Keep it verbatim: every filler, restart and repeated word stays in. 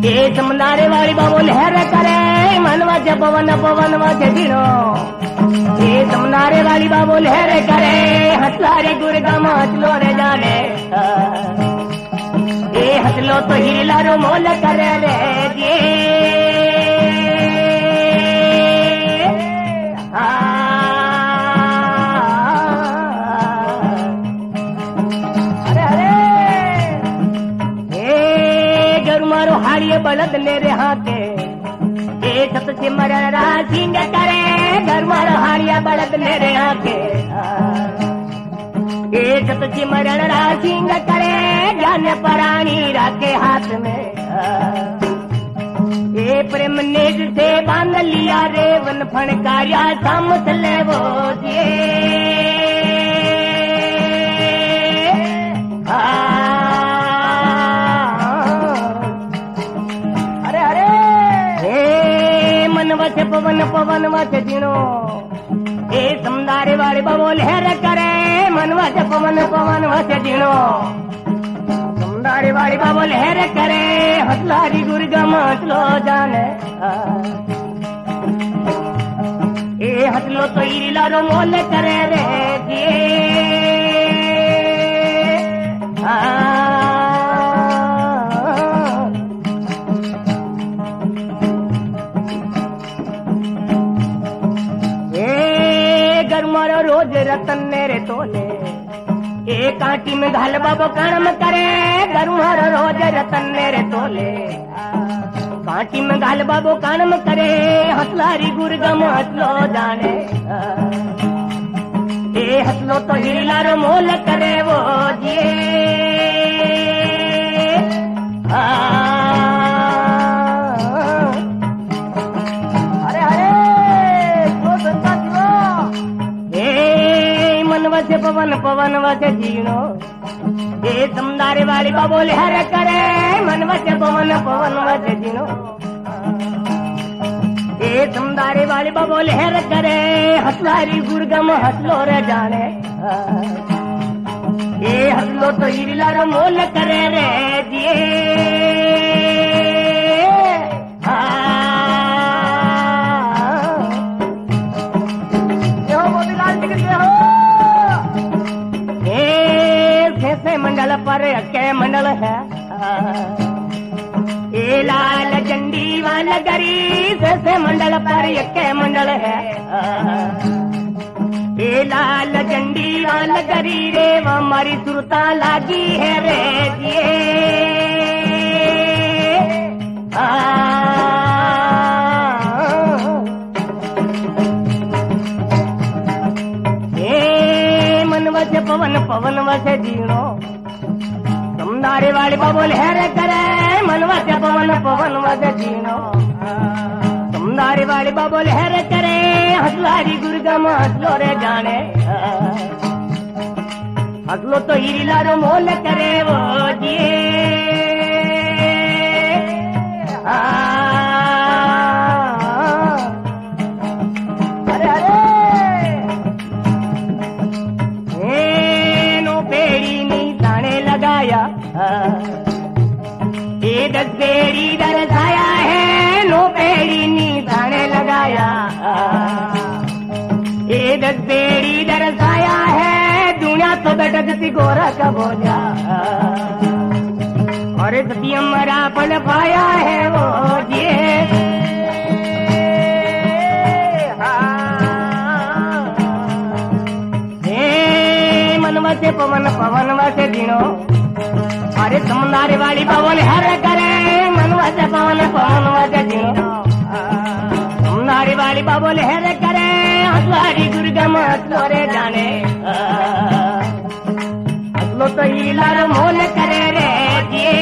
ये समनारे वाली बाबू लहर करे मनवा च पवन पवन वच दिनो। ये समनारे वाली बाबू लहर करे हसलारे गुरगाम हसलो रे जाने। ये हसलो तो हीलारो मोल करे रे ये। हाड़िए बलद ले रे हाथे ए छत से मरण रासिंग करे घर मारो हाड़िया बलद ले रे हाथे ए छत से मरण रासिंग करे ज्ञान पराणी राखे हाथ में। ए प्रेम नेज से बांध लिया रे वन फणकारिया सामत ले वो दिए। पवन पवन वच जीणो ए समदारे वाले बाबू लहर करे मनवा च पवन पवन वच जीणो। समदारे वाले बाबू लहर करे हसलारी गुरगम हसलो जाने। ए हसलो तो ईलारो मोल करे रे दिए। रोज रतन मेरे तोले ए कांटी में घाल बाबो कर्म करे। गरुहर रोज रतन मेरे तोले कांटी में घाल बाबो कर्म करे हसलारी गुरगम हसलो जाने। ए हसलो तो हीलारो मोल करे वो जिए। पवन पवन वच जीणो ए समदारे वाली बाबू लहर करे मन वच पवन पवन वच जीणो। ए समदारे वाली बाबू लहर करे हसलारी गुरगम हसलो रे जाने। ए हसलो तो ईलारो मोल करे रे जिए। मंडल पर के मंडल है ए लाल चंडी वाला गरी से मंडल पर के मंडल है। ए लाल चंडी वाला गरी रे वो हमारी सुरता लागी है रे जिए। ए मन वच पवन पवन वच जीणो समदारे वाले बाबू लहर करे मनवा च पवन पवन वच जीणो। समदारे वाले बाबू लहर करे हसलारी गुरगम हसलो रे जाने। हसलो तो हीलारो मोल करे वो जिए। अरे अरे ए नो पेड़ी नी ताने लगाया ए दस पेड़ी दरसाया है नो पेड़ी नी थाने लगाया। ए दस पेड़ी दरसाया है दुनिया तो बेटकती गोरा का बोझा। और सतियम मरा पल पाया है वो ये। मनवा से पवन पवन वच जीणो अरे समदारे वाली बाबू लहर करे मनवा से पवन पवन वच जीणो। समदारे वाली बाबू लहर करे हसलारी गुरगम हसलो रे जाने। हसलो तो हीलारो मोल करे रे जिए।